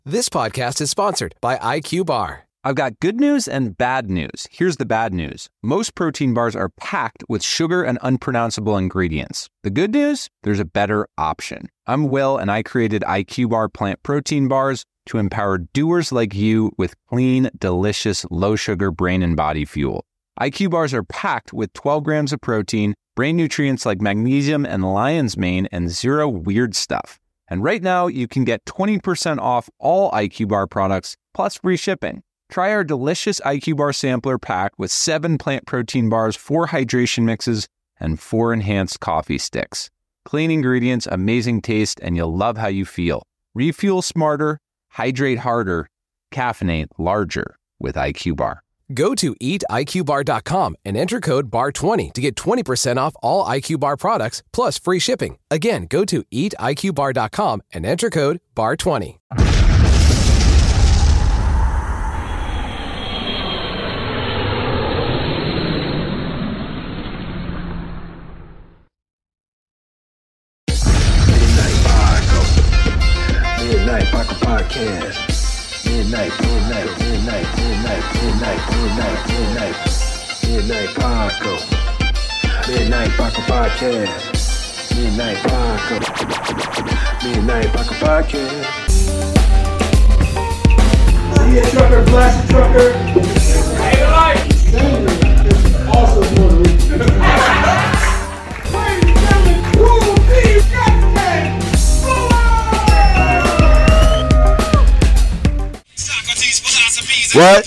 This podcast is sponsored by IQ Bar. I've got good news and bad news. Here's the bad news. Most protein bars are packed with sugar and unpronounceable ingredients. The good news? There's a better option. I'm Will, and I created IQ Bar plant protein bars to empower doers like you with clean, delicious, low-sugar brain and body fuel. IQ Bars are packed with 12 grams of protein, brain nutrients like magnesium and lion's mane, and zero weird stuff. And right now, you can get 20% off all IQ Bar products, plus free shipping. Try our delicious IQ Bar sampler pack with 7 plant protein bars, 4 hydration mixes, and 4 enhanced coffee sticks. Clean ingredients, amazing taste, and you'll love how you feel. Refuel smarter, hydrate harder, caffeinate larger with IQ Bar. Go to eatiqbar.com and enter code BAR20 to get 20% off all IQ Bar products plus free shipping. Again, go to eatiqbar.com and enter code BAR20. Midnight Paco Podcast. Midnight Paco. Midnight Paco Podcast. Midnight Paco Podcast. Yeah, trucker, blast the trucker. Hey, life. Also Puerto Rican. Ladies and gentlemen, Cool Steve Captain. What?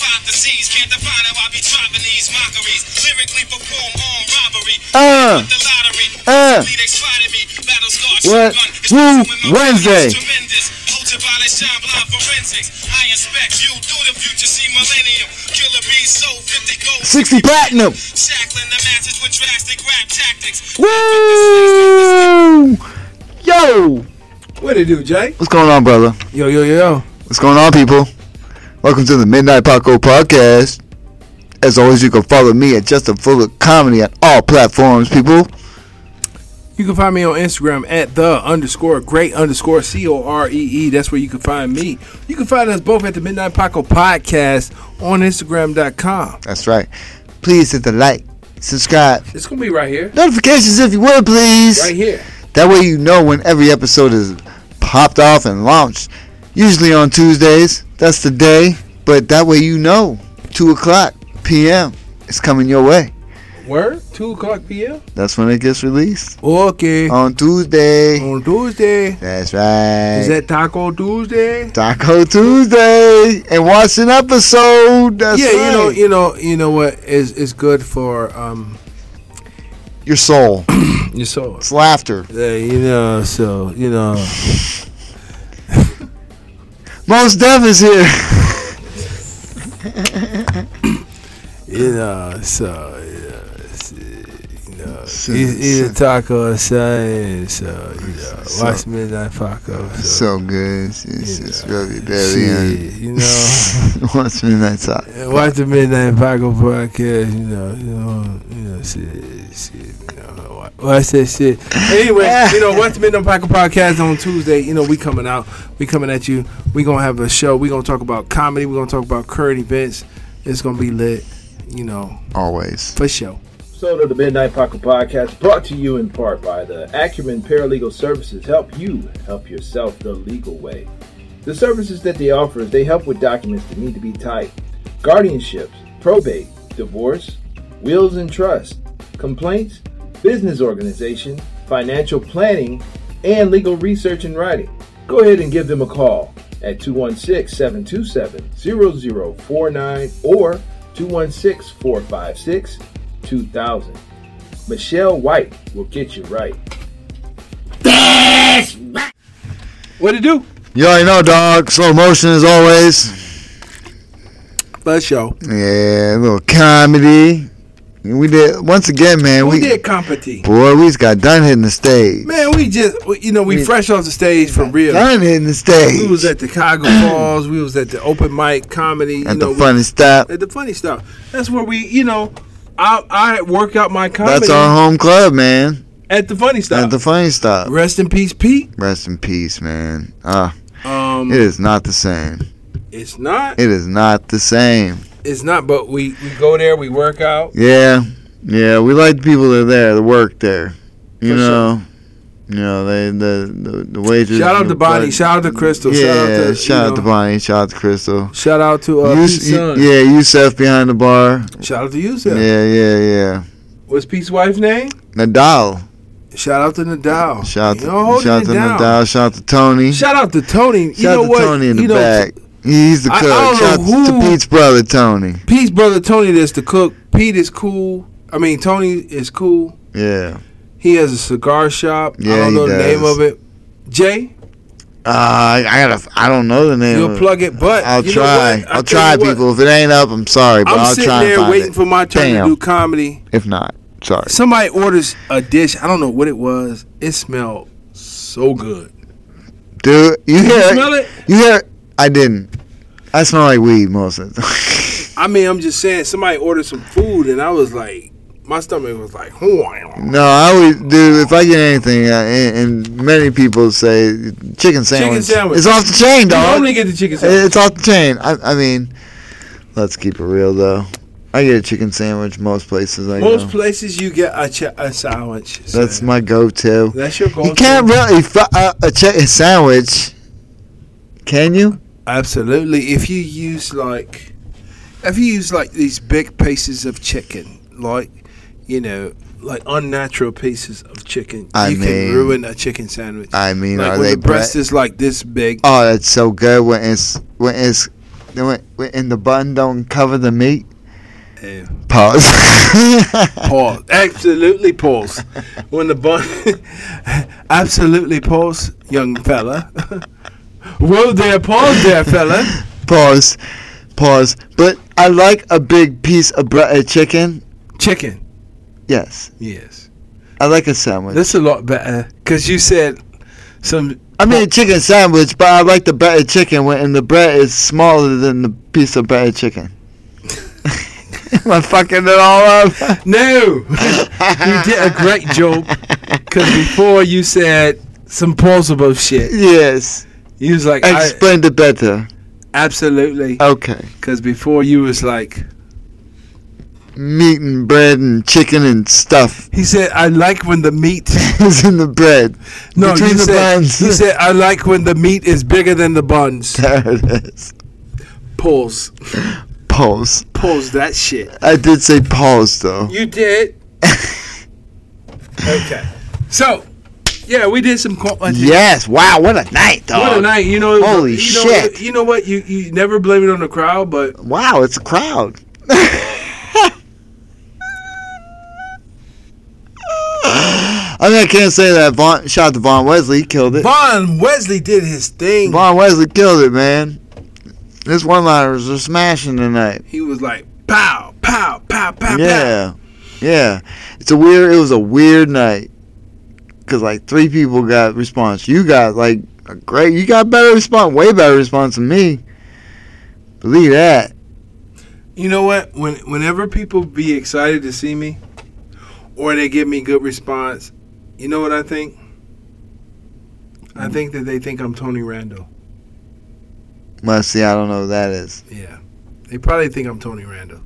What? Woo! Wednesday. 60 platinum. Woo! Yo! What it do, Jay? What's going on, brother? Yo. What's going on, people? Welcome to the Midnight Paco Podcast. As always, you can follow me at Just a Full of Comedy on all platforms, people. You can find me on Instagram at _great_COREE. That's where you can find me. You can find us both at the Midnight Paco Podcast on Instagram.com. That's right. Please hit the like, subscribe. It's going to be right here. Notifications if you would, please. Right here. That way you know when every episode is popped off and launched. Usually on Tuesdays. That's the day. But that way you know. 2 o'clock p.m. It's coming your way. Word? 2 o'clock p.m.? That's when it gets released. Okay. On Tuesday. That's right. Is that Taco Tuesday? Taco Tuesday. And watch an episode. That's right. You know what is good for your soul. Your soul. It's laughter. Most Def is here. Eat a taco or something. Watch Midnight Paco. So good. It's just really barely. Watch Midnight Taco. Watch the Midnight Paco Podcast. Watch that shit. Anyway, watch the Midnight Paco Podcast on Tuesday. We coming out. We coming at you. We gonna have a show. We gonna talk about comedy. We gonna talk about current events. It's gonna be lit. Always. For sure. Episode of the Midnight Paco Podcast brought to you in part by the Acumen Paralegal Services. Help you help yourself the legal way. The services that they offer is they help with documents that need to be typed, guardianships, probate, divorce, wills and trust, complaints, business organization, financial planning, and legal research and writing. Go ahead and give them a call at 216-727-0049 or 216-456-2000. Michelle White will get you right. What it do? You already know, dog. Slow motion as always. Let's show. Yeah, a little comedy. We did, once again, man. We did comedy. Boy, we just got done hitting the stage. Man, we fresh off the stage for real. Done hitting the stage. We was at the Chicago Falls. We was at the open mic comedy. At the funny stuff. At the funny stuff. That's where we, I work out my comedy. That's our home club, man. At the funny stuff. At the funny stuff. Rest in peace, Pete. Rest in peace, man. It is not the same. It's not. It is not the same. It's not. But we go there. We work out. Yeah. We like the people that are there, that work there. You For know. You know, the wages. Shout out to Bonnie. Shout out to Crystal. Yeah, shout out to Bonnie. Shout out to Crystal. Shout out to Pete's son. Yeah, Yusef behind the bar. Shout out to Yusef. Yeah. What's Pete's wife's name? Nadal. Shout out to Nadal. Shout out to Nadal. Shout out to Tony. Shout out to Tony. Shout out to Tony in the back. He's the cook. Shout out to Pete's brother, Tony. Pete's brother, Tony, that's the cook. Pete is cool. I mean, Tony is cool. Yeah. He has a cigar shop. Yeah, I don't know the name of it. Jay? I don't know the name. You'll plug it, but I'll try. I'll try, people. If it ain't up, I'm sorry, but I'll try and find it. I'm sitting there waiting for my turn to do comedy. If not, sorry. Somebody orders a dish. I don't know what it was. It smelled so good. Dude, you hear it? Smell it? You hear it? I didn't. I smell like weed most of the time. I mean, I'm just saying, somebody ordered some food, and I was like, my stomach was like, no, I always do. If I get anything, and many people say chicken sandwich. It's off the chain, dog. I only get the chicken sandwich. It's off the chain. I mean, let's keep it real, though. I get a chicken sandwich most places. Most places you get a sandwich. That's my go-to. That's your go-to. You can't really a chicken sandwich, can you? Absolutely. If you use like these big pieces of chicken, like, you know, like unnatural pieces of chicken, you can ruin a chicken sandwich. I mean, like are when they the breast is like this big? Oh, that's so good when the bun don't cover the meat. Yeah. Pause. Pause. Absolutely pause. When the bun, absolutely pause, young fella. Whoa there, pause there, fella. Pause. But I like a big piece of chicken. Chicken. Yes. I like a sandwich. That's a lot better because you said some. I mean, a chicken sandwich, but I like the breaded chicken when the bread is smaller than the piece of breaded chicken. Am I fucking it all up? No, you did a great job because before you said some plausible shit. Yes. You was like, I explained it better. Absolutely. Okay. Because before you was like meat and bread and chicken and stuff. He said, I like when the meat is in the bread. No, between the buns. He said, I like when the meat is bigger than the buns. There it is. Pause. Pause that shit. I did say pause, though. You did? Okay. So, yeah, we did some... Yes. Wow, what a night, dog. What a night. You know, holy shit. You know what? You never blame it on the crowd, but... Wow, it's a crowd. I mean, I can't say that. Shout out to Vaughn Wesley. He killed it. Vaughn Wesley did his thing. Vaughn Wesley killed it, man. His one-liners are smashing tonight. He was like, pow, pow, pow, pow, yeah. Pow. Yeah. It was a weird night. Because, like, 3 people got response. You got, like, you got better response. Way better response than me. Believe that. You know what? Whenever people be excited to see me, or they give me good response, you know what I think? I think that they think I'm Tony Randall. Well, see, I don't know who that is. Yeah. They probably think I'm Tony Randall.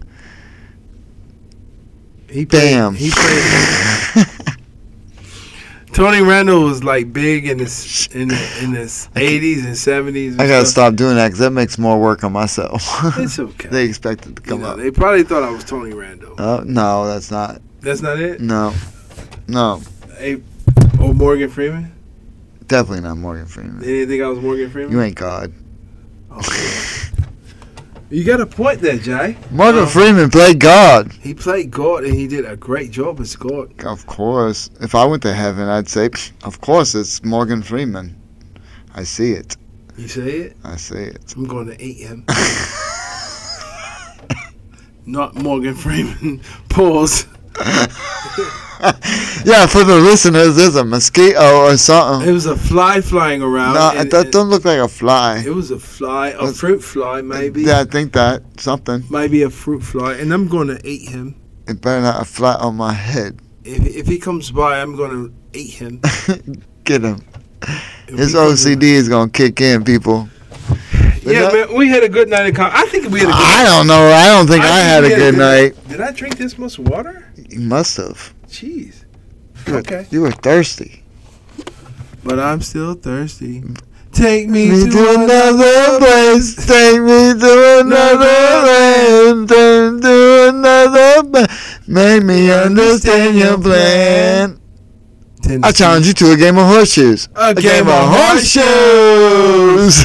Damn. He played. Tony Randall was like big in his 80s and 70s. I gotta stop doing that because that makes more work on myself. It's okay. They expect it to come up. They probably thought I was Tony Randall. No, that's not. That's not it? No. Morgan Freeman? Definitely not Morgan Freeman. They didn't think I was Morgan Freeman? You ain't God. Oh, you got a point there, Jay. Morgan Freeman played God. He played God, and he did a great job as God. Of course. If I went to heaven, I'd say, of course, it's Morgan Freeman. I see it. You see it? I see it. I'm going to eat him. Not Morgan Freeman. Pause. Yeah, for the listeners, there's a mosquito or something. It was a fly flying around. No, that don't look like a fly. It was a fly, a fruit fly, maybe. Yeah, I think that something. Maybe a fruit fly, and I'm going to eat him. It better not fly on my head. If he comes by, I'm going to eat him. Get him. His OCD is going to kick in, people. Yeah, man, we had a good night in comedy. I think we had a good I don't know. I don't think I had a good night. Did I drink this much water? You must have. Jeez. Okay. You were thirsty. But I'm still thirsty. Take me to another place. Take me to another land. Turn to another. Make me understand your plan. I challenge you to a game of horseshoes. A game of horseshoes.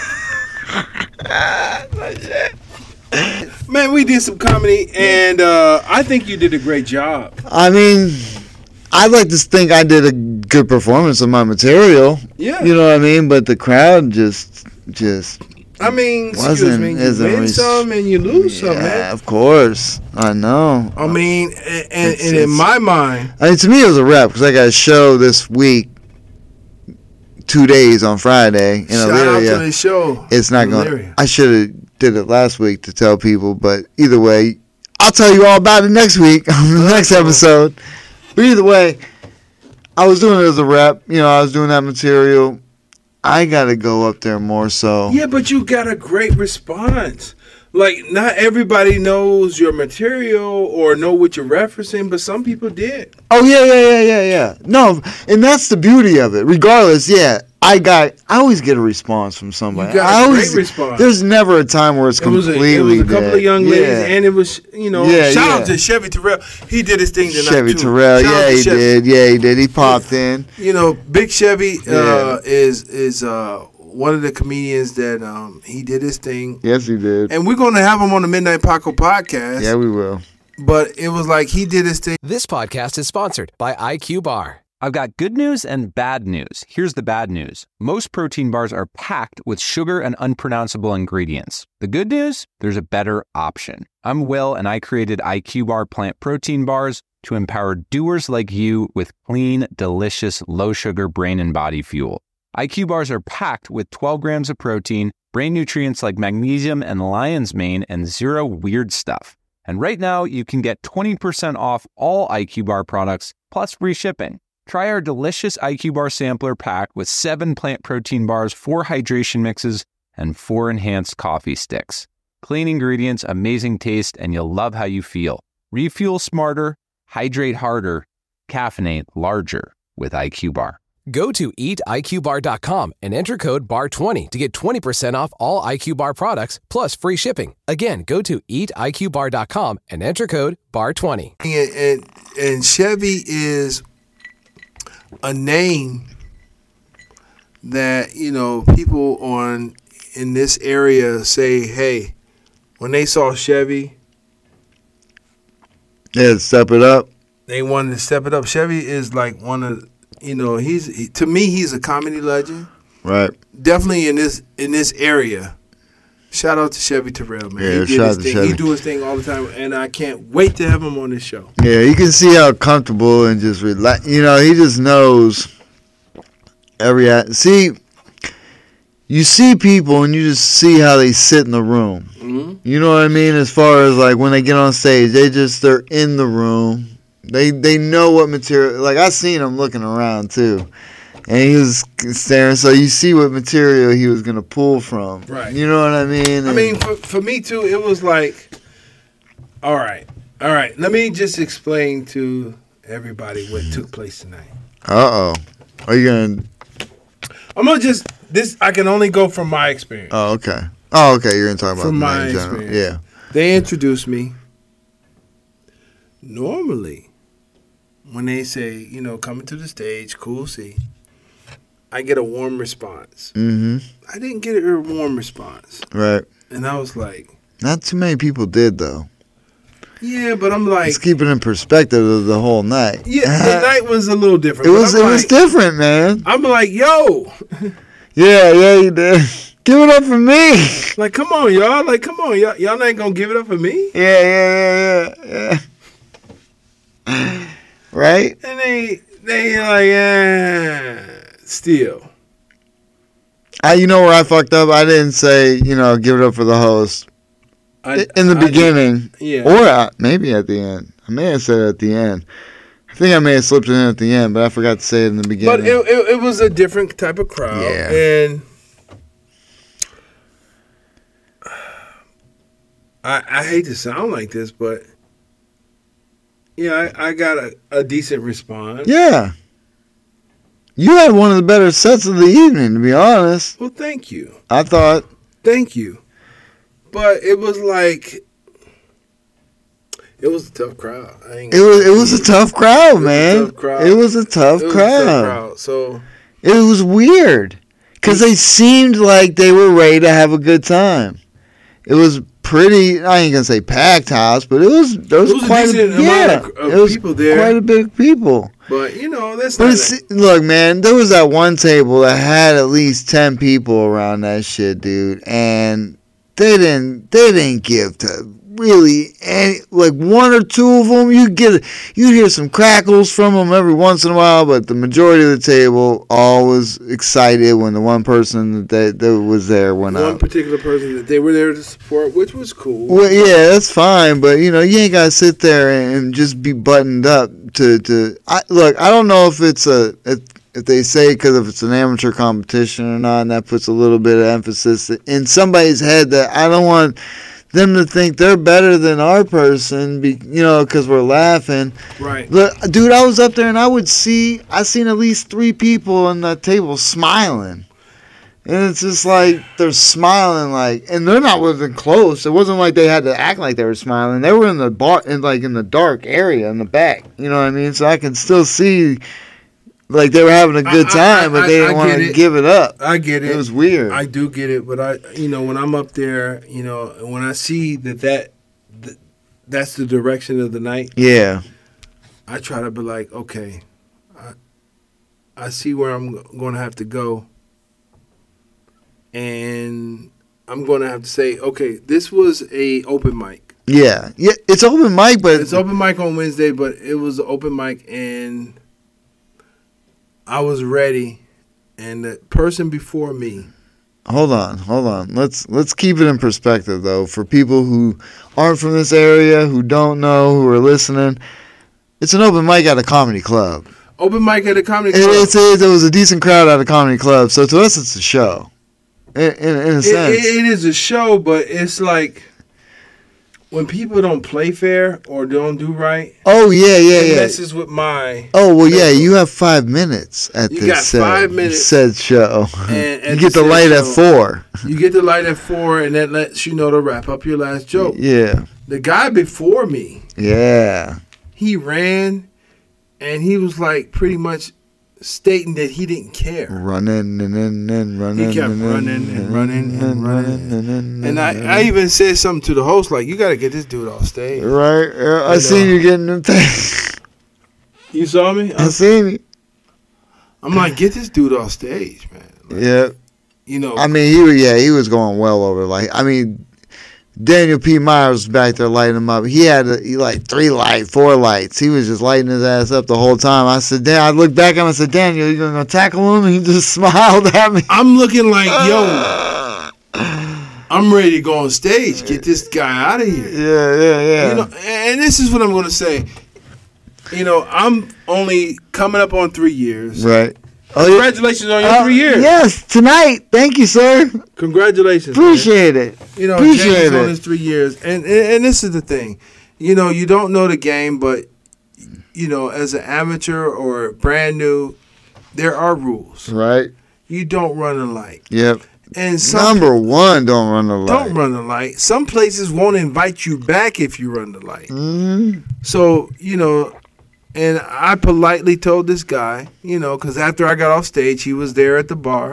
Man, we did some comedy, and I think you did a great job. I mean, I'd like to think I did a good performance of my material. Yeah. You know what I mean? But the crowd just I mean, excuse me, you win some and you lose some, man. Yeah, of course. I know. I mean, and in my mind... I mean, to me, it was a rep, because I got a show this week, 2 days on Friday in Elyria. Shout out to the show. It's not going. I should have did it last week to tell people, but either way, I'll tell you all about it next week on the next episode. But either way, I was doing it as a rep. You know, I was doing that material. I got to go up there more so. Yeah, but you got a great response. Like, not everybody knows your material or know what you're referencing, but some people did. Oh, yeah. No, and that's the beauty of it. Regardless, yeah, I always get a response from somebody. You got a great response. There's never a time where it's completely It was a couple of young ladies, and it was, shout out to Chevy Terrell. He did his thing tonight, Chevy Terrell, he did. Yeah, he did. He popped in. You know, Big Chevy is one of the comedians that he did his thing. Yes, he did. And we're going to have him on the Midnight Paco podcast. Yeah, we will. But it was like he did his thing. This podcast is sponsored by IQ Bar. I've got good news and bad news. Here's the bad news. Most protein bars are packed with sugar and unpronounceable ingredients. The good news? There's a better option. I'm Will, and I created IQ Bar plant protein bars to empower doers like you with clean, delicious, low-sugar brain and body fuel. IQ bars are packed with 12 grams of protein, brain nutrients like magnesium and lion's mane, and zero weird stuff. And right now, you can get 20% off all IQ Bar products, plus free shipping. Try our delicious IQ Bar sampler pack with 7 plant protein bars, 4 hydration mixes, and 4 enhanced coffee sticks. Clean ingredients, amazing taste, and you'll love how you feel. Refuel smarter, hydrate harder, caffeinate larger with IQ Bar. Go to eatiqbar.com and enter code BAR20 to get 20% off all IQ Bar products plus free shipping. Again, go to eatiqbar.com and enter code BAR20. And Chevy is a name that, people in this area say, hey, when they saw Chevy, step it up. They wanted to step it up. Chevy is like one of, to me, he's a comedy legend. Right. Definitely in this area. Shout out to Chevy Terrell, man. Yeah, he did his thing. Chevy. He do his thing all the time, and I can't wait to have him on this show. Yeah, you can see how comfortable and just relax. He just knows you see people and you just see how they sit in the room. Mm-hmm. You know what I mean? As far as like when they get on stage, they're in the room. They know what material. Like I seen him looking around too. And he was staring, so you see what material he was going to pull from. Right. You know what I mean? I mean, for me, too, it was like, all right. Let me just explain to everybody what took place tonight. Uh-oh. Are you going to... I'm going to I can only go from my experience. Oh, okay. You're going to talk about from my experience. Yeah. They introduced me. Normally, when they say, coming to the stage, cool C, I get a warm response. Mm-hmm. I didn't get a warm response. Right. And I was like... Not too many people did, though. Yeah, but I'm like... Let's keep it in perspective of the whole night. Yeah, the night was a little different. It was different, man. I'm like, yo. Yeah, you did. Give it up for me. Like, come on, y'all. Y'all ain't going to give it up for me? Yeah. Right? And they like, still. You know where I fucked up? I didn't say, give it up for the host. In the beginning. Or maybe at the end. I may have said it at the end. I think I may have slipped it in at the end, but I forgot to say it in the beginning. But it was a different type of crowd. Yeah. And I hate to sound like this, but yeah, I got a decent response. Yeah. You had one of the better sets of the evening, to be honest. Well, thank you. I thought. Thank you. But it was like, it was a tough crowd. It was a tough crowd, man. It was a tough crowd. So it was weird because they seemed like they were ready to have a good time. It was pretty. I ain't gonna say packed house, but there was quite a decent amount of people there. Quite a big people. But that's. But look, man, there was that one table that had at least 10 people around that shit, dude, and they didn't give to really any, like one or two of them. You hear some crackles from them every once in a while, but the majority of the table all was excited when the one person that was there went up. One particular person that they were there to support, which was cool. Well, yeah, that's fine, but you ain't gotta sit there and just be buttoned up to. Look, I don't know if it's if they say because if it's an amateur competition or not, and that puts a little bit of emphasis in somebody's head that I don't want them to think they're better than our person, because we're laughing. Right. Look, dude, I was up there and I seen at least 3 people on that table smiling. And it's just like they're smiling and they're not even close. It wasn't like they had to act like they were smiling. They were in the bar, in the dark area in the back. You know what I mean? So I can still see like they were having a good time, but they didn't want to give it up. I get it. It was weird. I do get it, but when I'm up there, when I see that's the direction of the night. Yeah. I try to be like, okay, I see where I'm going to have to go, and I'm going to have to say, okay, this was a open mic. Yeah, it's open mic, but it's open mic on Wednesday, but it was an open mic and I was ready, and the person before me. Hold on. Let's keep it in perspective, though, for people who aren't from this area, who don't know, who are listening. It's an open mic at a comedy club. Open mic at a comedy club. There was a decent crowd at a comedy club, so to us, it's a show. In a sense, it is a show, but it's like when people don't play fair or don't do right. Oh yeah. It messes with my. Oh well, yeah. You have 5 minutes at you this got 5 minutes said show. And you get the light at 4. You get the light at 4, and that lets you know to wrap up your last joke. Yeah. The guy before me. Yeah. He ran, and he was like pretty much stating that he didn't care. Running and running. He kept running and running and running. And I even said something to the host, like, you got to get this dude off stage. Right. I seen you getting them things. You saw me? I seen you. I'm like, get this dude off stage, man. Like, yeah. I mean, he was going well over. Daniel P. Myers was back there lighting him up. He had 4 lights. He was just lighting his ass up the whole time. I said, I looked back at him and said, Daniel, you gonna tackle him? And he just smiled at me. I'm looking like, yo, I'm ready to go on stage. Get this guy out of here. Yeah. And this is what I'm gonna say. I'm only coming up on 3 years. Right. Congratulations on your 3 years. Yes, tonight. Thank you, sir. Congratulations. Appreciate it. James on his 3 years. And this is the thing. You don't know the game, but, as an amateur or brand new, there are rules. Right. You don't run a light. Yep. And Number 1, don't run the light. Don't run the light. Some places won't invite you back if you run the light. Mm-hmm. So, and I politely told this guy, because after I got off stage, he was there at the bar.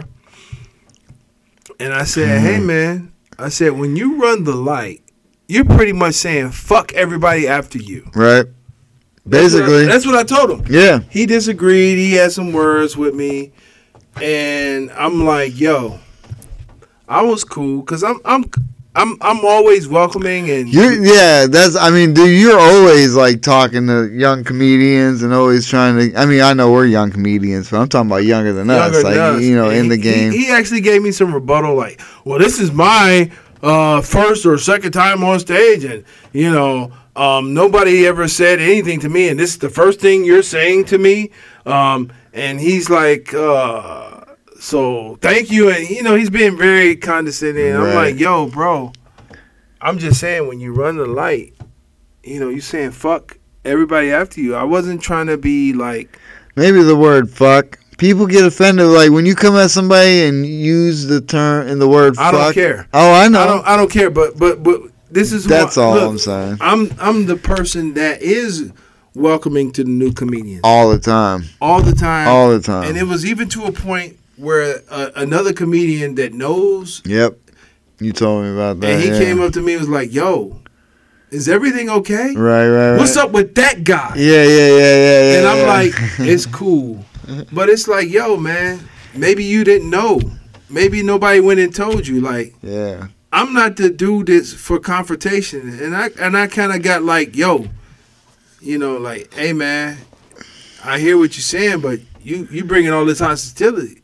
And I said, hey, man, when you run the light, you're pretty much saying, fuck everybody after you. Right. Basically. That's what I told him. Yeah. He disagreed. He had some words with me. And I'm like, yo, I was cool because I'm always welcoming and dude, you're always talking to young comedians and always trying to. I mean, I know we're young comedians, but I'm talking about younger than us. In the game. He actually gave me some rebuttal, like, well, this is my first or second time on stage, and nobody ever said anything to me, and this is the first thing you're saying to me, and he's like. So thank you, and he's being very condescending. Right. I'm like, yo, bro, I'm just saying, when you run the light, you know, you saying fuck everybody after you. I wasn't trying to be like. Maybe the word fuck. People get offended, like when you come at somebody and use the term and the word fuck. I don't care. Oh, I know. I don't care. But this is. That's all I'm saying. I'm the person that is welcoming to the new comedians all the time. All the time. All the time. And it was even to a point where another comedian that knows. Yep. You told me about that. And he came up to me and was like, "Yo, is everything okay? Right. What's up with that guy?" Yeah. And I'm like, it's cool. But it's like, yo, man, maybe you didn't know. Maybe nobody went and told you. Like, yeah, I'm not the dude that's for confrontation. And I kind of got like, yo, you know, like, hey, man, I hear what you're saying, but you bringing all this hostility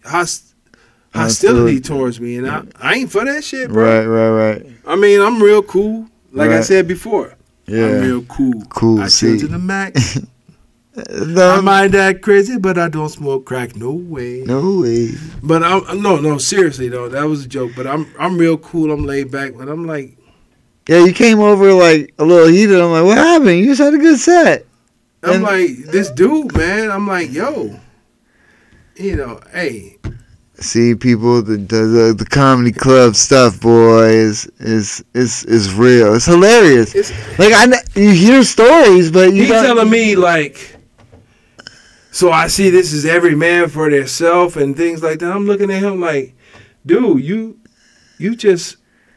towards me, and I ain't for that shit, bro. Right. I mean, I'm real cool. Like I said before, yeah. I'm real cool. I chill to the max. I might act crazy, but I don't smoke crack. No way. But no, seriously though, that was a joke. But I'm real cool. I'm laid back. But I'm like, yeah, you came over like a little heated. I'm like, what happened? You just had a good set. I'm like, this dude, man. I'm like, yo, you know, hey. See, people, the comedy club stuff, boy, is real. It's hilarious. You hear stories, but you telling me like. So I see this is every man for themselves and things like that. I'm looking at him like, dude, you just.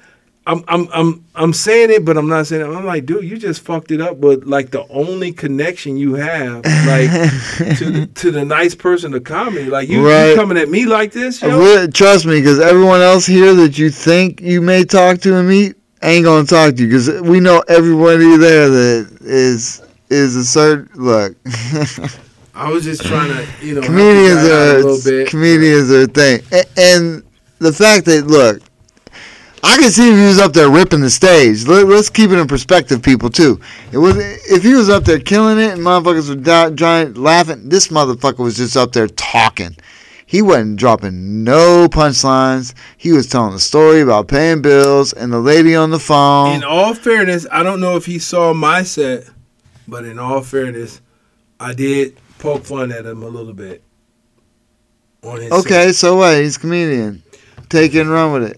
I'm saying it, but I'm not saying it. I'm like, dude, you just fucked it up. But like the only connection you have, like to the nice person of comedy, like you coming at me like this, yo? Trust me, because everyone else here that you think you may talk to and meet ain't gonna talk to you, because we know everybody there that is a certain look. I was just trying to, you know, comedians are a thing, and the fact that look. I can see if he was up there ripping the stage. Let's keep it in perspective, people, too. If he was up there killing it and motherfuckers were giant laughing, this motherfucker was just up there talking. He wasn't dropping no punchlines. He was telling a story about paying bills and the lady on the phone. In all fairness, I don't know if he saw my set, but in all fairness, I did poke fun at him a little bit on his set. So what? He's a comedian. Take it and run with it.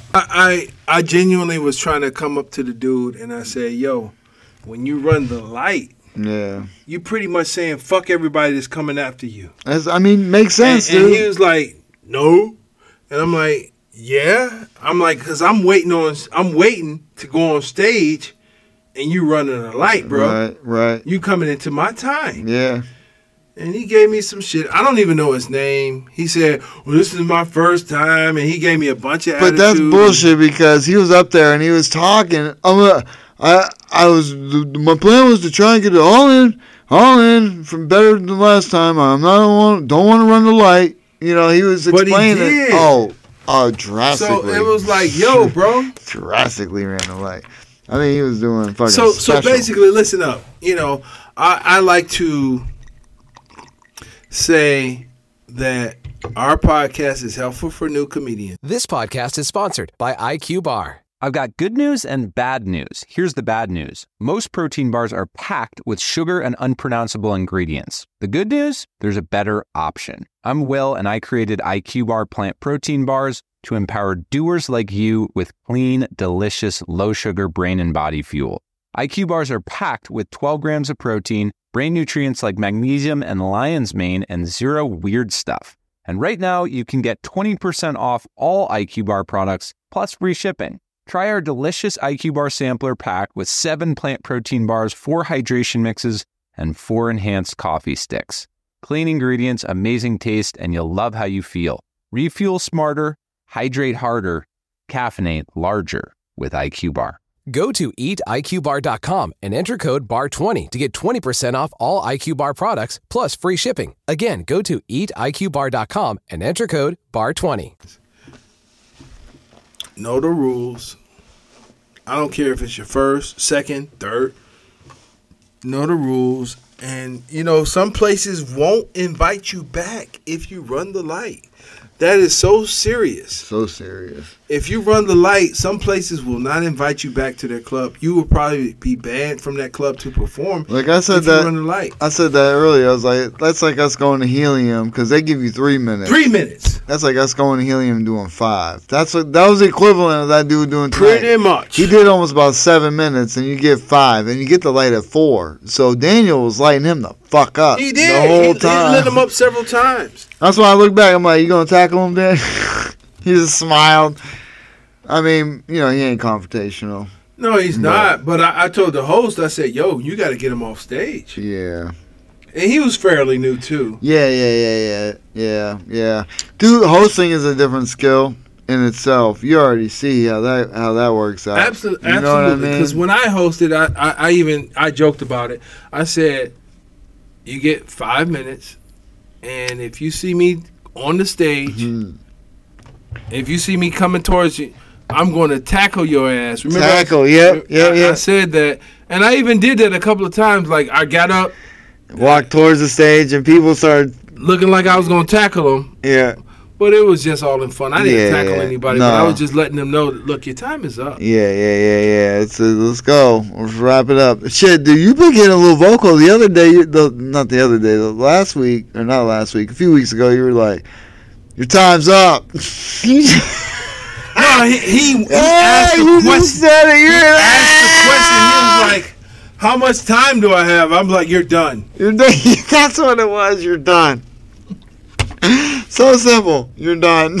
I genuinely was trying to come up to the dude and I said, yo, when you run the light, you pretty much saying fuck everybody that's coming after you. Makes sense, and he was like, no. And I'm like, yeah. I'm like, because I'm waiting to go on stage and you running the light, bro. Right. You coming into my time. Yeah. And he gave me some shit. I don't even know his name. He said, well, this is my first time. And he gave me a bunch of attitude. But that's bullshit, because he was up there and he was talking. My plan was to try and get it all in from better than last time. Don't want to run the light. You know, he was explaining it. Oh, drastically. So it was like, yo, bro. Drastically ran the light. I mean, he was doing fucking So basically, listen up. You know, I like to say that our podcast is helpful for new comedians. This podcast is sponsored by IQ Bar. I've got good news and bad news. Here's the bad news. Most protein bars are packed with sugar and unpronounceable ingredients. The good news? There's a better option. I'm Will, and I created IQ Bar plant protein bars to empower doers like you with clean, delicious, low-sugar brain and body fuel. IQ Bars are packed with 12 grams of protein, brain nutrients like magnesium and lion's mane, and zero weird stuff. And right now, you can get 20% off all IQ Bar products, plus free shipping. Try our delicious IQ Bar sampler pack with 7 plant protein bars, 4 hydration mixes, and 4 enhanced coffee sticks. Clean ingredients, amazing taste, and you'll love how you feel. Refuel smarter, hydrate harder, caffeinate larger with IQ Bar. Go to eatiqbar.com and enter code BAR20 to get 20% off all IQ Bar products plus free shipping. Again, go to eatiqbar.com and enter code BAR20. Know the rules. I don't care if it's your first, second, third. Know the rules. And, you know, some places won't invite you back if you run the light. That is so serious. So serious. If you run the light, some places will not invite you back to their club. You will probably be banned from that club to perform. Like I said if you run the light. I said that earlier. I was like, that's like us going to Helium because they give you 3 minutes. 3 minutes. That's like us going to Helium and doing 5. That was the equivalent of that dude doing tonight. Pretty much. He did almost about 7 minutes, and you get 5, and you get the light at 4. So Daniel was lighting him the fuck up. He did. The whole time. He lit him up several times. That's why I look back. I'm like, you gonna tackle him, Dan? He just smiled. I mean, he ain't confrontational. No, he's not. But I told the host, I said, yo, you got to get him off stage. Yeah. And he was fairly new, too. Yeah. Dude, hosting is a different skill in itself. You already see how that works out. Absolutely. You know what I mean? Because when I hosted, I joked about it. I said, you get 5 minutes, and if you see me on the stage, if you see me coming towards you, I'm going to tackle your ass. Remember? Tackle, yeah. I said that, and I even did that a couple of times. Like, I got up, walked towards the stage, and people started looking like I was going to tackle them. Yeah. But it was just all in fun. I didn't tackle anybody, no. but I was just letting them know that, look, your time is up. Yeah. Let's go. Let's wrap it up. Shit, dude, you've been getting a little vocal the other day. Last week, or not last week, a few weeks ago, you were like, your time's up. No, he asked the question. He asked the question. He was like, how much time do I have? I'm like, you're done. You're done. That's what it was. You're done. So simple. You're done. He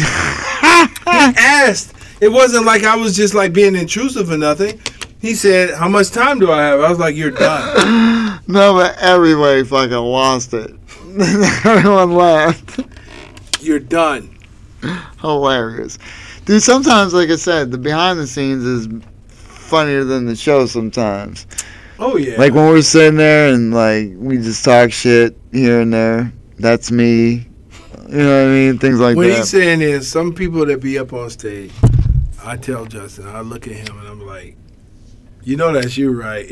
asked. It wasn't like I was just like being intrusive or nothing. He said, how much time do I have? I was like, you're done. No, but everybody fucking lost it. Everyone laughed. You're done. Hilarious. Dude, sometimes, like I said, the behind the scenes is funnier than the show sometimes. Oh, yeah. Like when we're sitting there and like we just talk shit here and there. That's me. You know what I mean? Things like that. What he's saying is some people that be up on stage, I tell Justin, I look at him and I'm like, you know that's you, right?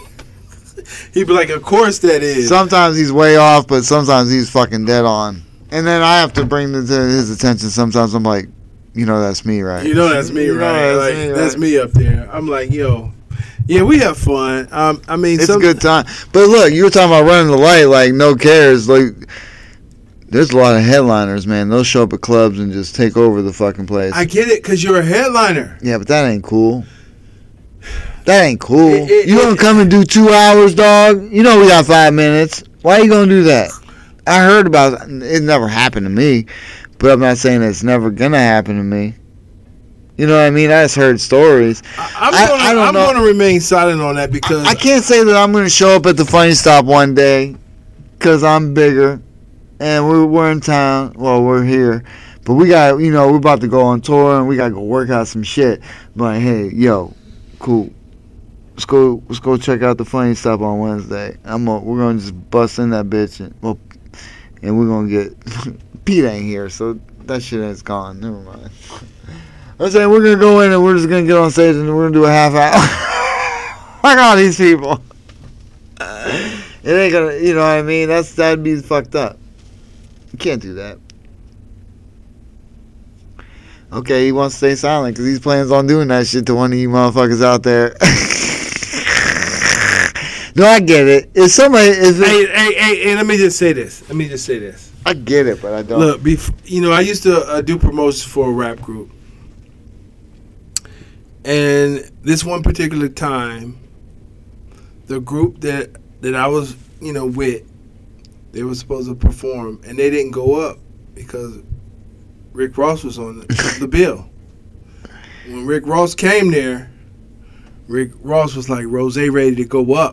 He'd be like, of course that is. Sometimes he's way off, but sometimes he's fucking dead on. And then I have to bring it to his attention. Sometimes I'm like, you know that's me, right? You know that's me, right? That's me up there. I'm like, yo, yeah, we have fun. I mean, it's a good time. But look, you were talking about running the light, like no cares. Like, there's a lot of headliners, man. They'll show up at clubs and just take over the fucking place. I get it, because you're a headliner. Yeah, but that ain't cool. That ain't cool. You gonna come and do 2 hours, dog? You know we got 5 minutes. Why you gonna do that? I heard about it. It never happened to me, but I'm not saying it's never gonna happen to me. You know what I mean? I just heard stories. I'm going to remain silent on that because I can't say that I'm going to show up at the Funny Stop one day because I'm bigger and we're in town. Well, we're here, but we got, we're about to go on tour and we got to go work out some shit. But hey, yo, cool. Let's go check out the Funny Stop on Wednesday. We're going to just bust in that bitch and we're going to get Pete ain't here, so that shit is gone. Never mind. I'm saying we're going to go in and we're just going to get on stage and we're going to do a half hour. Fuck all these people. It ain't going to, you know what I mean? That'd be fucked up. You can't do that. Okay, he wants to stay silent because he's plans on doing that shit to one of you motherfuckers out there. No, I get it. If somebody... Hey, let me just say this. I get it, but I don't. Look, I used to do promotions for a rap group. And this one particular time, the group that I was, with, they were supposed to perform, and they didn't go up because Rick Ross was on the bill. When Rick Ross came there, Rick Ross was like, Rose ready to go up.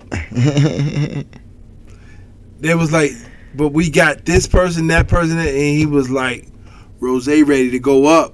They was like, but we got this person, that person, and he was like, Rose ready to go up.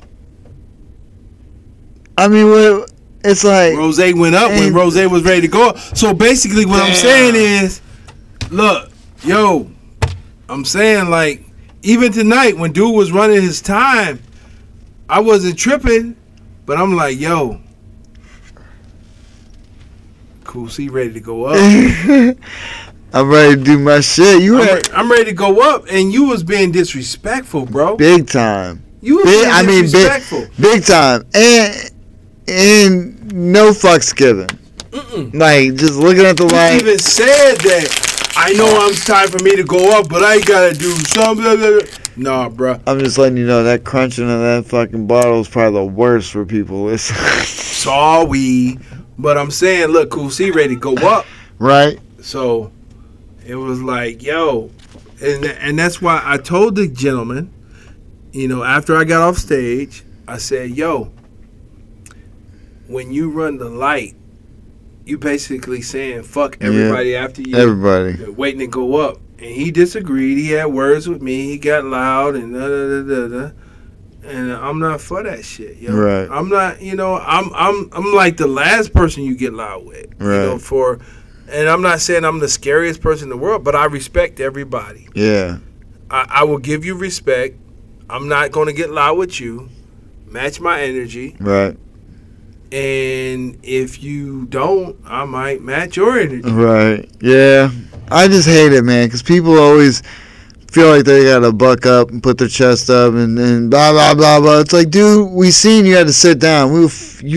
I mean, it's like... Rose went up when Rose was ready to go up. So basically what I'm saying is, look, yo, I'm saying like, even tonight when dude was running his time, I wasn't tripping, but I'm like, yo, Cool C ready to go up. I'm ready to do my shit. I'm ready to go up, and you was being disrespectful, bro. Big time. You was being disrespectful. Big time. And no fucks given. Like, just looking at the light. You even said that, I know it's time for me to go up, but I gotta do something. Nah, bro. I'm just letting you know that crunching of that fucking bottle is probably the worst for people listening. Sorry. But I'm saying, look, Cool C ready to go up. Right. So it was like, yo. And that's why I told the gentleman, after I got off stage, I said, yo, when you run the light, you basically saying fuck everybody after you. Everybody. Waiting to go up. And he disagreed. He had words with me. He got loud and da-da-da-da-da. And I'm not for that shit, yo. Right. I'm not, I'm like the last person you get loud with. Right. And I'm not saying I'm the scariest person in the world, but I respect everybody. Yeah. I will give you respect. I'm not going to get loud with you. Match my energy. Right. And if you don't, I might match your energy. Right. Yeah. I just hate it, man, because people always feel like they got to buck up and put their chest up and blah, blah, blah, blah. It's like, dude, we seen you had to sit down. You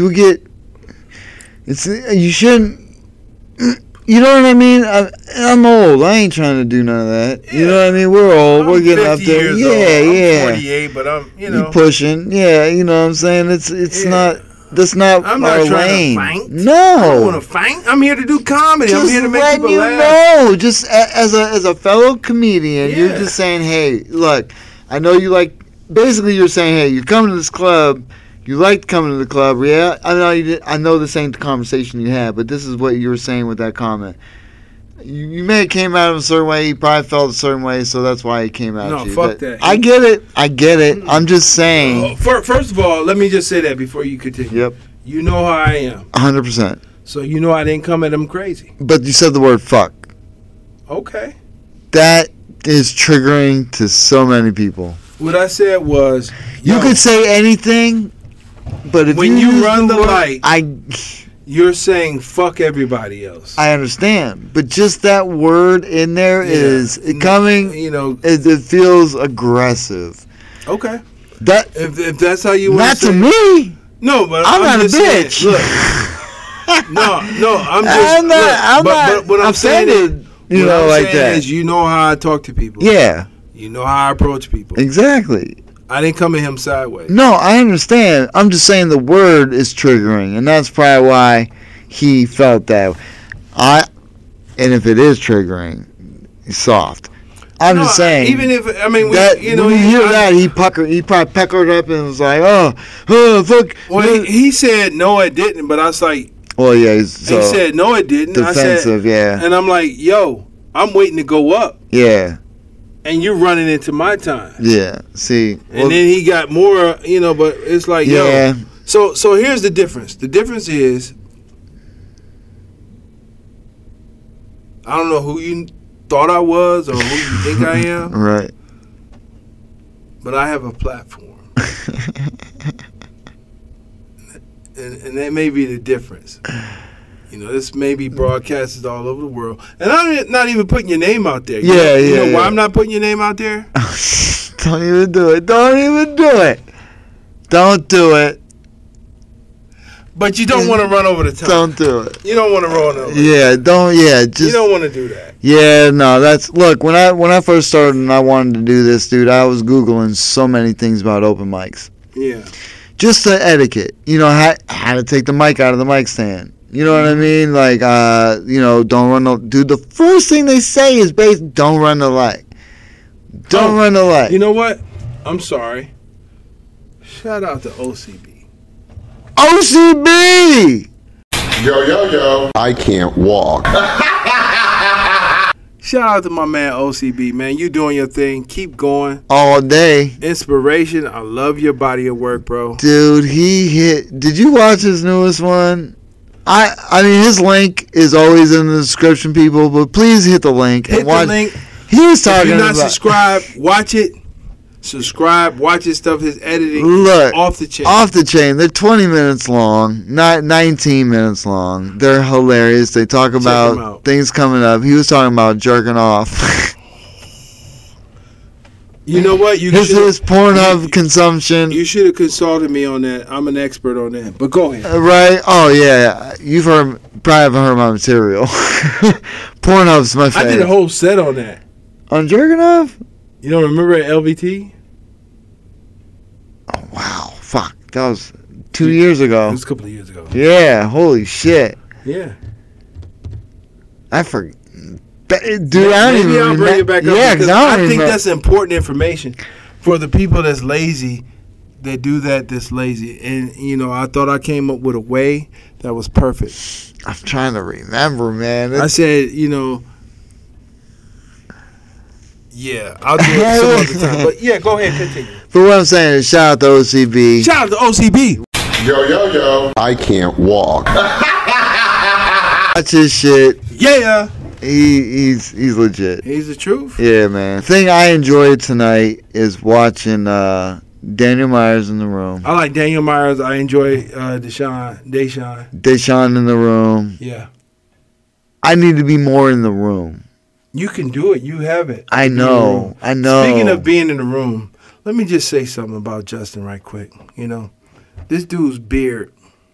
shouldn't, you know what I mean? I'm old. I ain't trying to do none of that. Yeah. You know what I mean? We're old. We're getting up there. Yeah. I'm 48, but I'm, You pushing. Yeah, you know what I'm saying? It's not. That's not I'm our not trying lane. to faint. No. I don't want to faint. I'm here to do comedy. I'm here to make people laugh. No, just as a fellow comedian, Yeah. you're just saying, hey, look, I know you like. Basically, you're saying, hey, you're coming to this club. You liked coming to the club. Yeah, I know you did. I know this ain't the conversation you had, but this is what you were saying with that comment. You may have came out of a certain way. He probably felt a certain way, so that's why he came out. No, you. fuck that. I get it. I'm just saying. First of all, let me just say that before you continue. Yep. You know how I am. 100%. So you know I didn't come at him crazy. But you said the word fuck. Okay. That is triggering to so many people. What I said was, you could say anything, but if when you run the word, light, you're saying fuck everybody else. I understand, but just that word in there is coming. It feels aggressive. Okay. That if that's how you want not to to me. No, but I'm not a saying, bitch. Look, I'm not. What I'm saying is, like that. You know how I talk to people. Yeah. You know how I approach people. Exactly. I didn't come at him sideways. No, I understand. I'm just saying the word is triggering, and that's probably why he felt that. And if it is triggering, it's soft. I'm just saying. Even if when you hear that, he probably puckered up and was like, "Oh, fuck." Well, he said no, it didn't, but I was like, "Well, yeah." He said no, it didn't. Defensive, yeah. And I'm like, "Yo, I'm waiting to go up." Yeah. And you're running into my time. Yeah. See. And then he got more, but it's like, yo. So here's the difference. The difference is, I don't know who you thought I was or who you think I am. Right. But I have a platform. and that may be the difference. This may be broadcasted all over the world. And I'm not even putting your name out there. You know why I'm not putting your name out there? Don't even do it. Don't even do it. Don't do it. But you don't want to run over the top. Don't do it. You don't want to run over. Just you don't want to do that. Yeah, no, look, when I first started and I wanted to do this, dude, I was Googling so many things about open mics. Yeah. Just the etiquette. How to take the mic out of the mic stand. You know what I mean? Like, don't run the... Dude, the first thing they say is don't run the light. Don't run the light. You know what? I'm sorry. Shout out to OCB. OCB! Yo. I can't walk. Shout out to my man OCB, man. You doing your thing. Keep going. All day. Inspiration. I love your body of work, bro. Dude, Did you watch his newest one? I mean, his link is always in the description, people, but please hit the link. Hit the link. He was talking about... If you're not subscribed, watch it. Subscribe, watch his stuff, his editing. Look, off the chain. Off the chain. They're 20 minutes long, not 19 minutes long. They're hilarious. They talk about things coming up. He was talking about jerking off. You know what? His Pornhub consumption. You should have consulted me on that. I'm an expert on that. But go ahead. Right? Oh, yeah. You've probably haven't heard my material. Pornhub's my favorite. I did a whole set on that. On jerking off? You don't remember at LVT? Oh, wow. Fuck. That was 2 years ago. It was a couple of years ago. Yeah. Holy shit. Yeah. I forgot. Dude, I don't maybe even I'll bring it back up. Yeah, because I think that's important information for the people that's lazy, that do that's lazy. And, you know, I thought I came up with a way that was perfect. I'm trying to remember, man. I said, you know, yeah, I'll do it some other time. But, yeah, go ahead, continue. But what I'm saying is shout out to OCB. Shout out to OCB. Yo. I can't walk. Watch his shit. Yeah. He's legit. He's the truth. Yeah, man. The thing I enjoyed tonight is watching Daniel Myers in the room. I like Daniel Myers. I enjoy Deshaun. Deshaun in the room. Yeah. I need to be more in the room. You can do it. You have it. I know. Speaking of being in the room, let me just say something about Justin right quick. You know, this dude's beard,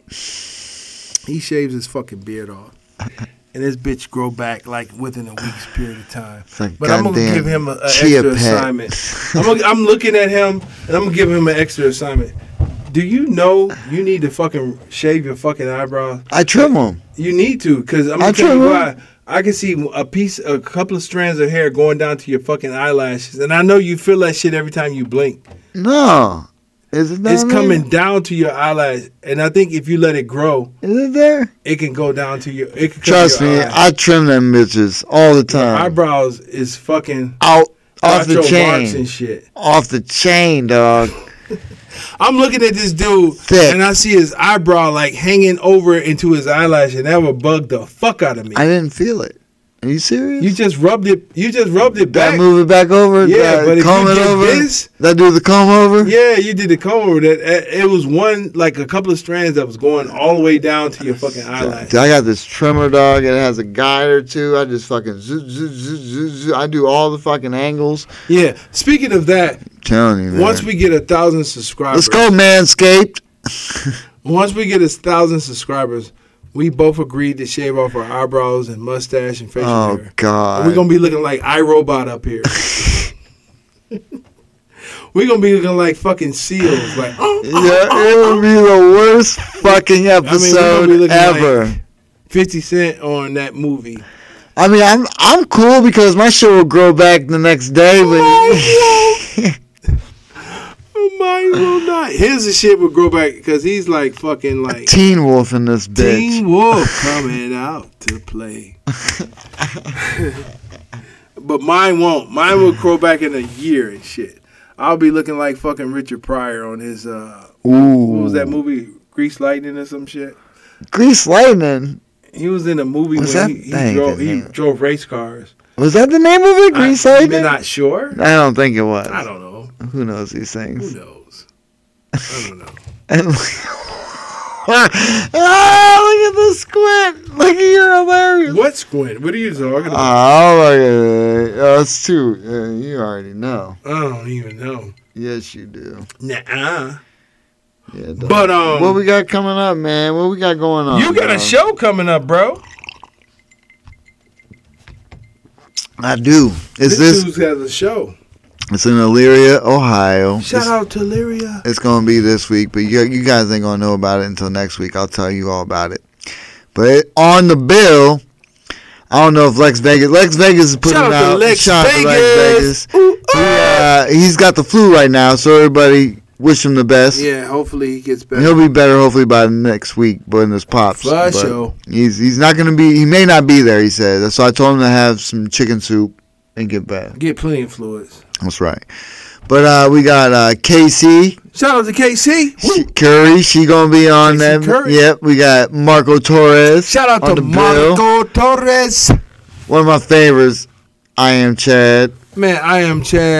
he shaves his fucking beard off. And this bitch grow back like within a week's period of time. Like, but I'm gonna give him an extra assignment. I'm looking at him and I'm gonna give him an extra assignment. Do you know you need to fucking shave your fucking eyebrows? I trim them. You need to, because I'm gonna tell you why. I can see a couple of strands of hair going down to your fucking eyelashes, and I know you feel that shit every time you blink. No. Is it down It's there? coming down to your eyelash, and I think if you let it grow, is it there? It can go down to your. It can Trust your me, eye. I trim them bitches all the time. Your eyebrows is fucking off the chain and shit. Off the chain, dog. I'm looking at this dude, and I see his eyebrow like hanging over into his eyelash, and that would bug the fuck out of me. I didn't feel it. Are you serious? You just rubbed it. Back. That move it back over. Yeah, but if comb you it did over. this, that do the comb over. Yeah, you did the comb over. That it was a couple of strands that was going all the way down to your fucking eyelash. I got this trimmer, dog. It has a guide or two. I just fucking I do all the fucking angles. Yeah. Speaking of that, I'm telling you, man. Once we get 1,000 subscribers, let's go, Manscaped. Once we get 1,000 subscribers, we both agreed to shave off our eyebrows and mustache and facial hair. Oh, God. We're going to be looking like iRobot up here. We're going to be looking like fucking seals. Like, it would be the worst fucking episode ever. Like 50 Cent on that movie. I mean, I'm cool because my shit will grow back the next day, but... Mine will not. His shit will grow back because he's like fucking like Teen Wolf in this bitch. Teen Wolf coming out to play. But mine won't. Mine will grow back in a year and shit. I'll be looking like fucking Richard Pryor on his what was that movie? Grease Lightning or some shit. Grease Lightning. He was in a movie where he drove race cars. Was that the name of it? Grease Lightning? I'm not sure. I don't think it was. I don't know. Who knows these things? Who knows? I don't know. Look at the squint. Look at you're hilarious. What squint? What are you talking about? Oh, it's too. You already know. I don't even know. Yes, you do. Nuh-uh. Yeah, but what we got coming up, man? What we got going on? You got a show coming up, bro. I do. This dude has a show. It's in Elyria, Ohio. Shout out to Elyria. It's going to be this week, but you guys ain't going to know about it until next week. I'll tell you all about it. But on the bill, I don't know if Lex Vegas is putting shout out. Shout out to Lex Vegas. He's got the flu right now, so everybody wish him the best. Yeah, hopefully he gets better. He'll be better hopefully by next week, when this pops. For sure. He's not going to be. He may not be there. He said. So I told him to have some chicken soup and get better. Get plenty of fluids. That's right. But we got KC. Shout out to KC. Curry. She going to be on that. Curry. Yep. We got Marco Torres. Shout out to Marco Torres. One of my favorites, I Am Chad. Man, I Am Chad.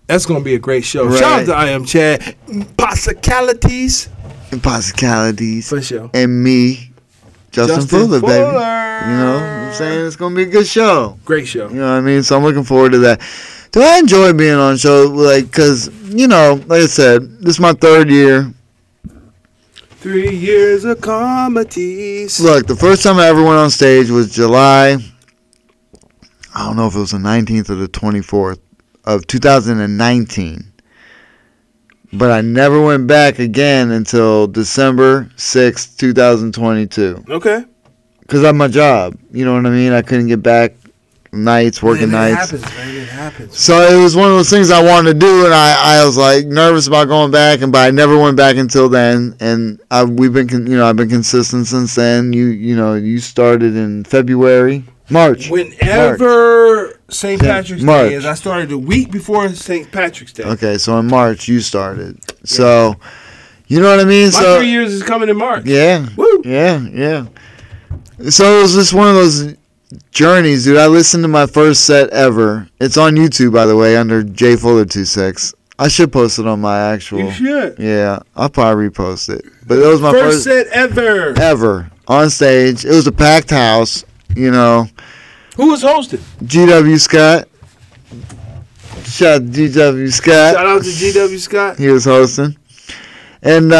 That's going to be a great show. Right. Shout out to I Am Chad. Impossibilities. Impossibilities. For sure. And me, Justin Fuller, baby. Fuller. You know what I'm saying? It's going to be a good show. Great show. You know what I mean? So I'm looking forward to that. Do I enjoy being on show? Like, because, you know, like I said, this is my 3rd year. 3 years of comedies. Look, the first time I ever went on stage was July, I don't know if it was the 19th or the 24th of 2019. But I never went back again until December 6th, 2022. Okay. Because of my job. You know what I mean? I couldn't get back nights, working nights. It happens. So it was one of those things I wanted to do, and I was like nervous about going back, but I never went back until then. And I've been consistent since then. You started in March. Whenever St. Patrick's March. Day is, I started the week before St. Patrick's Day. Okay, so in March you started. So you know what I mean. My 3 years is coming in March. Yeah. Woo. Yeah. So it was just one of those journeys, dude. I listened to my first set ever. It's on YouTube, by the way, under J Fuller 26. I should post it on my actual. You should. Yeah, I'll probably repost it. But it was my first set ever on stage. It was a packed house. You know. Who was hosting? GW Scott. Shout out to GW Scott. Shout out to GW Scott. He was hosting, and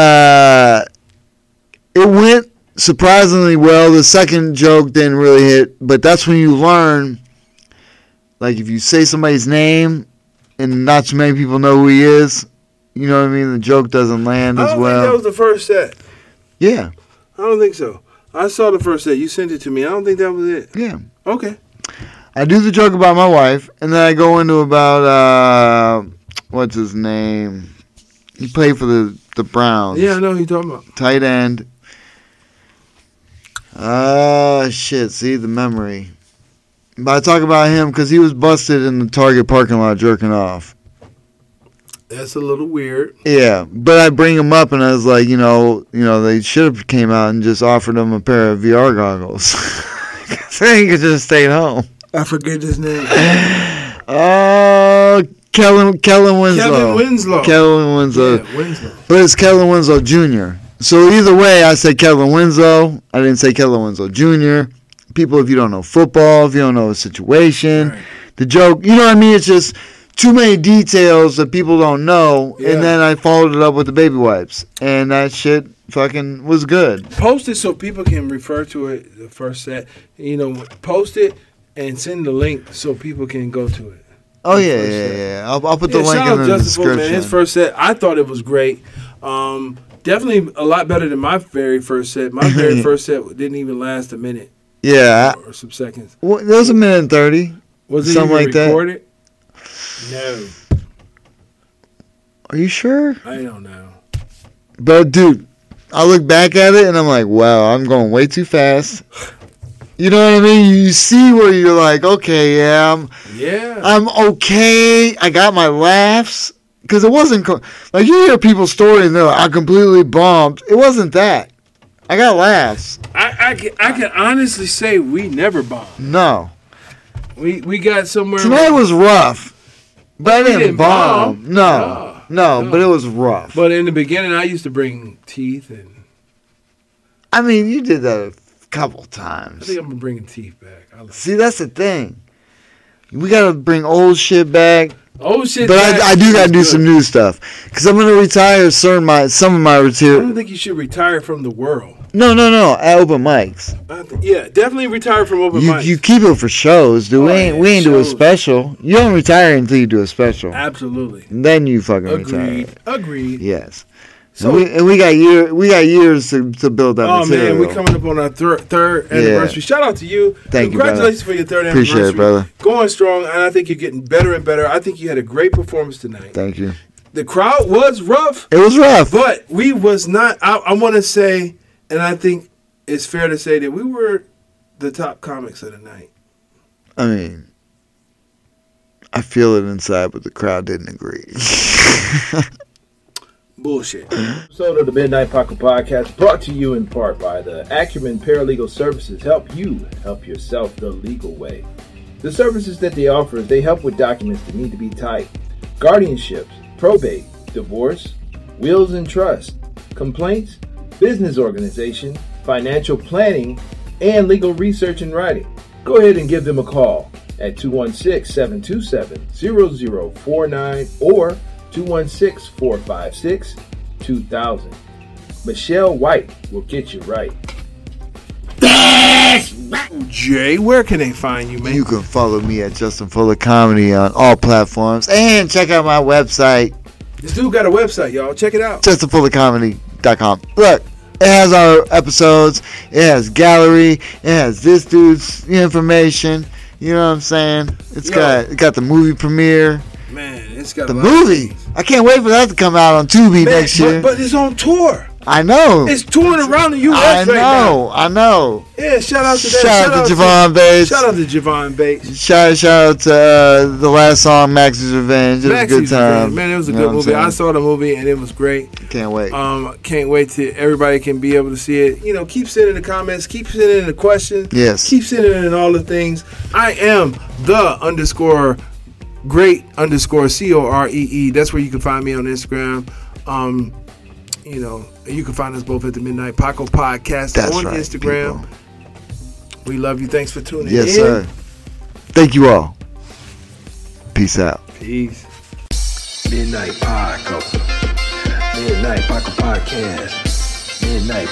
it went surprisingly well. The second joke didn't really hit, but that's when you learn, like, if you say somebody's name and not too many people know who he is, you know what I mean, the joke doesn't land as well. I don't think that was the first set. Yeah. I don't think so. I saw the first set. You sent it to me. I don't think that was it. Yeah. Okay. I do the joke about my wife, and then I go into about, what's his name? He played for the Browns. Yeah, I know who you're talking about. Tight end. Shit, see, the memory. But I talk about him because he was busted in the Target parking lot jerking off. That's a little weird. Yeah, but I bring him up and I was like, they should have came out and just offered him a pair of VR goggles. So he could just stay home. I forget his name. Oh, Kellen Winslow. Kellen Winslow. Yeah, Winslow. But it's Kellen Winslow Jr. So either way, I said Kellen Winslow. I didn't say Kellen Winslow Jr. People, if you don't know football, if you don't know a situation, right. The joke, you know what I mean? It's just too many details that people don't know. Yeah. And then I followed it up with the baby wipes. And that shit fucking was good. Post it so people can refer to it, the first set. Post it and send the link so people can go to it. Oh, yeah. I'll put the link in the description. Man, his first set, I thought it was great. Definitely a lot better than my very first set. My very first set didn't even last a minute. Yeah. Or some seconds. Well, there was a minute and 30. Was it something even like recorded? That? No. Are you sure? I don't know. But, dude, I look back at it and I'm like, wow, I'm going way too fast. You know what I mean? You see where you're like, okay, I'm okay. I got my laughs. Because it wasn't, like, you hear people's stories and they're like, I completely bombed. It wasn't that. I got laughs. I can honestly say we never bombed. No. We got somewhere. Tonight was rough. But I didn't bomb. No, but it was rough. But in the beginning, I used to bring teeth and. I mean, you did that a couple times. I think I'm bringing teeth back. See, that's the thing. We got to bring old shit back. Old shit. But I do got to do some new stuff. Because I'm going to retire some of my retire. I don't think you should retire from the world. No. At open mics. Yeah, definitely retire from open mics. You keep it for shows, dude. We ain't do a special. You don't retire until you do a special. Absolutely. And then you fucking retire. Agreed. Yes. So we got years to build that material. Oh man, we coming up on our third anniversary. Shout out to you. Thank you, Congratulations for your third anniversary. Appreciate it, brother. Going strong, and I think you're getting better and better. I think you had a great performance tonight. Thank you. The crowd was rough. It was rough, but we was not. I want to say, and I think it's fair to say that we were the top comics of the night. I mean, I feel it inside, but the crowd didn't agree. Bullshit. Episode of the Midnight Pocket Podcast brought to you in part by the Acumen Paralegal Services. Help you help yourself the legal way. The services that they offer is they help with documents that need to be typed, guardianships, probate, divorce, wills and trust, complaints, business organization, financial planning, and legal research and writing. Go ahead and give them a call at 216-727-0049 or 216-456-2000. Michelle White will get you right. Jay, where can they find you, man? You can follow me at Justin Fuller Comedy on all platforms. And check out my website, This dude got a website, y'all. Check it out. JustinFullerComedy.com. Look, it has our episodes. It has gallery. It has this dude's information. You know what I'm saying? It got the movie premiere. Man, it's got The a lot movie. of things. I can't wait for that to come out on Tubi Man, next year. but it's on tour. I know. It's touring around the U.S. I right now. know. I know. Yeah, shout out to that. Shout out to Javon Bates. Shout out to Javon Bates. Shout out to the last song, Max's Revenge. It was a good time. Man, it was a You good know what movie. I'm I saw the movie and it was great. Can't wait. Can't wait till everybody can be able to see it. You know, keep sending the comments, keep sending the questions. Yes. Keep sending in all the things. I am the _great_COREE. That's where you can find me on Instagram. You know, you can find us both at the Midnight Paco Podcast on right, Instagram. people. We love you. Thanks for tuning in. Yes, sir. Thank you all. Peace out. Peace. Midnight Paco. Midnight Paco Podcast. Midnight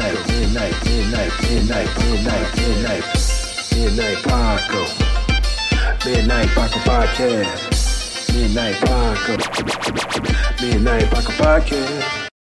Paco. Midnight Paco Podcast. Midnight Paco. Midnight Paco Podcast.